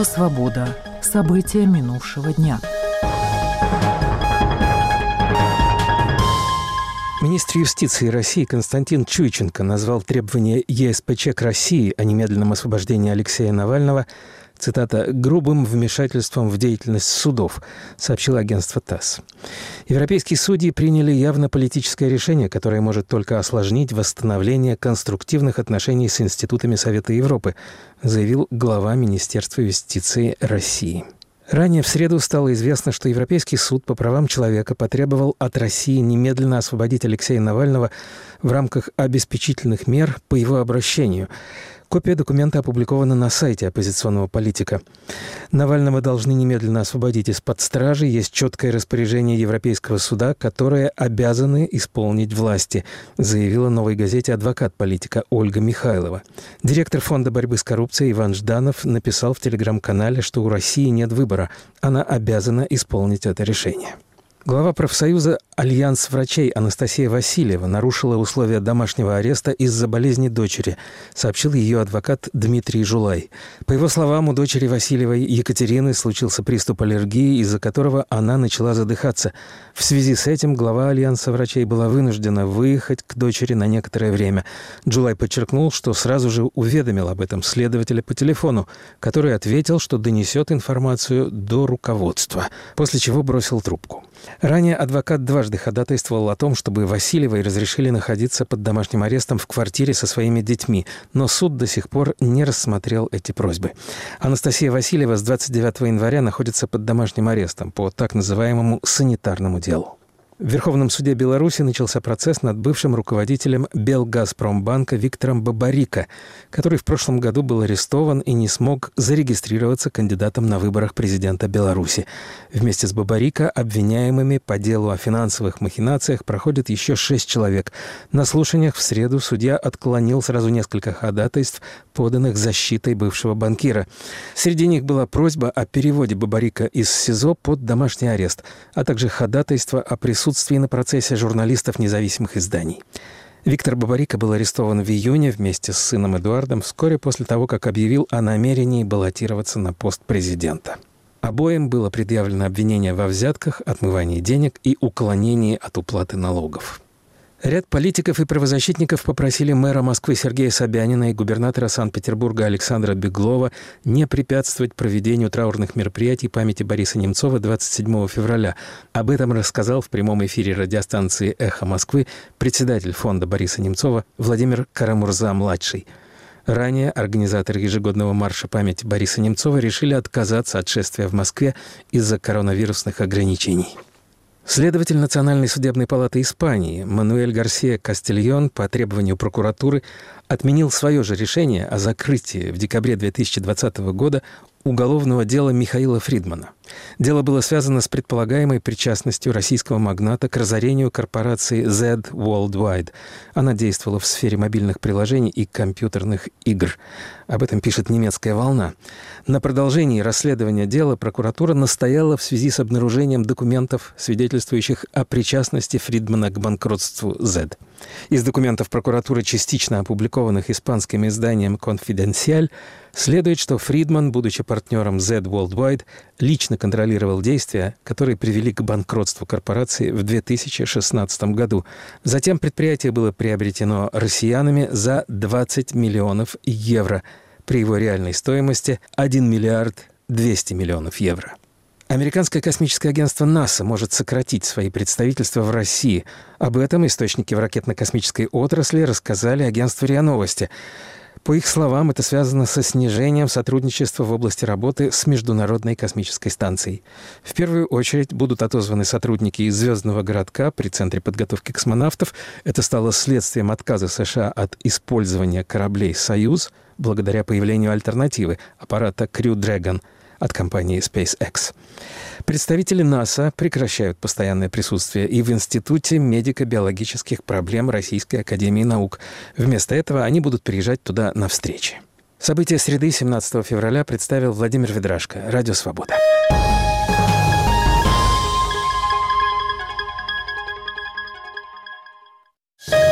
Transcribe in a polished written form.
Радио «Свобода». События минувшего дня. Министр юстиции России Константин Чуйченко назвал требования ЕСПЧ к России о немедленном освобождении Алексея Навального, цитата, «грубым вмешательством в деятельность судов», сообщило агентство ТАСС. Европейские судьи приняли явно политическое решение, которое может только осложнить восстановление конструктивных отношений с институтами Совета Европы, заявил глава Министерства юстиции России. Ранее в среду стало известно, что Европейский суд по правам человека потребовал от России немедленно освободить Алексея Навального в рамках обеспечительных мер по его обращению. Копия документа опубликована на сайте оппозиционного политика. Навального должны немедленно освободить из-под стражи. Есть четкое распоряжение Европейского суда, которое обязаны исполнить власти, заявила «Новой газете» адвокат политика Ольга Михайлова. Директор Фонда борьбы с коррупцией Иван Жданов написал в телеграм-канале, что у России нет выбора. Она обязана исполнить это решение. Глава профсоюза «Альянс врачей» Анастасия Васильева нарушила условия домашнего ареста из-за болезни дочери, сообщил ее адвокат Дмитрий Жулай. По его словам, у дочери Васильевой Екатерины случился приступ аллергии, из-за которого она начала задыхаться. В связи с этим глава «Альянса врачей» была вынуждена выехать к дочери на некоторое время. Жулай подчеркнул, что сразу же уведомил об этом следователя по телефону, который ответил, что донесет информацию до руководства, после чего бросил трубку. Ранее адвокат дважды ходатайствовал о том, чтобы Васильевой разрешили находиться под домашним арестом в квартире со своими детьми, но суд до сих пор не рассмотрел эти просьбы. Анастасия Васильева с 29 января находится под домашним арестом по так называемому санитарному делу. В Верховном суде Беларуси начался процесс над бывшим руководителем Белгазпромбанка Виктором Бабарико, который в прошлом году был арестован и не смог зарегистрироваться кандидатом на выборах президента Беларуси. Вместе с Бабарико обвиняемыми по делу о финансовых махинациях проходит еще 6 человек. На слушаниях в среду судья отклонил сразу несколько ходатайств, поданных защитой бывшего банкира. Среди них была просьба о переводе Бабарико из СИЗО под домашний арест, а также ходатайство о присутствии на процессе журналистов независимых изданий. Виктор Бабарико был арестован в июне вместе с сыном Эдуардом вскоре после того, как объявил о намерении баллотироваться на пост президента. Обоим было предъявлено обвинение во взятках, отмывании денег и уклонении от уплаты налогов. Ряд политиков и правозащитников попросили мэра Москвы Сергея Собянина и губернатора Санкт-Петербурга Александра Беглова не препятствовать проведению траурных мероприятий памяти Бориса Немцова 27 февраля. Об этом рассказал в прямом эфире радиостанции «Эхо Москвы» председатель фонда Бориса Немцова Владимир Карамурза-младший. Ранее организаторы ежегодного марша памяти Бориса Немцова решили отказаться от шествия в Москве из-за коронавирусных ограничений. Следователь Национальной судебной палаты Испании Мануэль Гарсия Кастильон по требованию прокуратуры отменил свое же решение о закрытии в декабре 2020 года уголовного дела Михаила Фридмана. Дело было связано с предполагаемой причастностью российского магната к разорению корпорации Z Worldwide. Она действовала в сфере мобильных приложений и компьютерных игр. Об этом пишет немецкая «Волна». На продолжении расследования дела прокуратура настояла в связи с обнаружением документов, свидетельствующих о причастности Фридмана к банкротству Z. Из документов прокуратуры, частично опубликованных испанским изданием «Конфиденциаль», следует, что Фридман, будучи партнером Z Worldwide, лично контролировал действия, которые привели к банкротству корпорации в 2016 году. Затем предприятие было приобретено россиянами за 20 миллионов евро. При его реальной стоимости 1 миллиард 200 миллионов евро. Американское космическое агентство НАСА может сократить свои представительства в России. Об этом источники в ракетно-космической отрасли рассказали агентству РИА Новости. По их словам, это связано со снижением сотрудничества в области работы с Международной космической станцией. В первую очередь будут отозваны сотрудники из звездного городка при Центре подготовки космонавтов. Это стало следствием отказа США от использования кораблей «Союз» благодаря появлению альтернативы аппарата Crew Dragon от компании SpaceX. Представители НАСА прекращают постоянное присутствие и в Институте медико-биологических проблем Российской академии наук. Вместо этого они будут приезжать туда на встречи. События среды 17 февраля представил Владимир Ведрашко. Радио «Свобода».